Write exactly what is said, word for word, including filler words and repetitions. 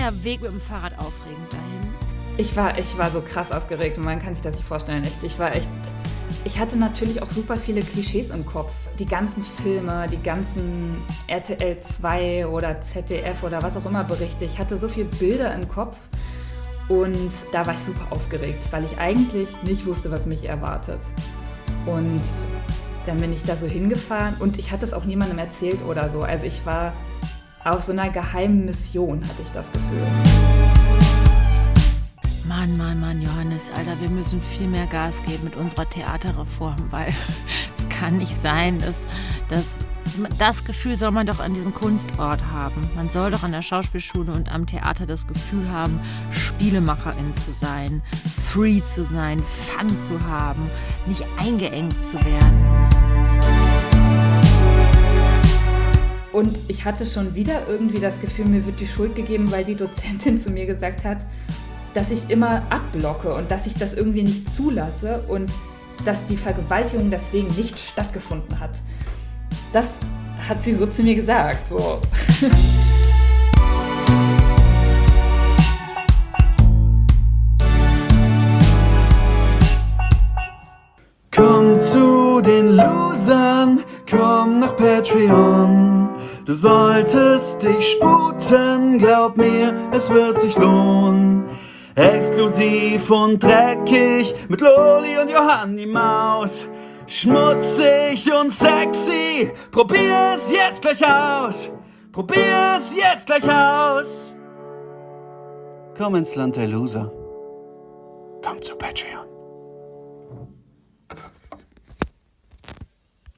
der Weg mit dem Fahrrad aufregend dahin? Ich war, ich war so krass aufgeregt und man kann sich das nicht vorstellen. Echt. Ich war echt. Ich hatte natürlich auch super viele Klischees im Kopf. Die ganzen Filme, die ganzen R T L zwei oder Z D F oder was auch immer Berichte. Ich hatte so viele Bilder im Kopf und da war ich super aufgeregt, weil ich eigentlich nicht wusste, was mich erwartet. Und dann bin ich da so hingefahren und ich hatte es auch niemandem erzählt oder so. Also ich war auf so einer geheimen Mission, hatte ich das Gefühl. Mann, Mann, Mann, Johannes, Alter, wir müssen viel mehr Gas geben mit unserer Theaterreform, weil es kann nicht sein, dass, dass das Gefühl soll man doch an diesem Kunstort haben. Man soll doch an der Schauspielschule und am Theater das Gefühl haben, Spielemacherin zu sein, free zu sein, Fun zu haben, nicht eingeengt zu werden. Und ich hatte schon wieder irgendwie das Gefühl, mir wird die Schuld gegeben, weil die Dozentin zu mir gesagt hat, dass ich immer abblocke und dass ich das irgendwie nicht zulasse und dass die Vergewaltigung deswegen nicht stattgefunden hat. Das hat sie so zu mir gesagt. So. Komm zu den Losern, komm nach Patreon. Du solltest dich sputen, glaub mir, es wird sich lohnen. Exklusiv und dreckig mit Loli und Johanni Maus. Schmutzig und sexy, probier's jetzt gleich aus. Probier's jetzt gleich aus. Komm ins Land der Loser. Komm zu Patreon.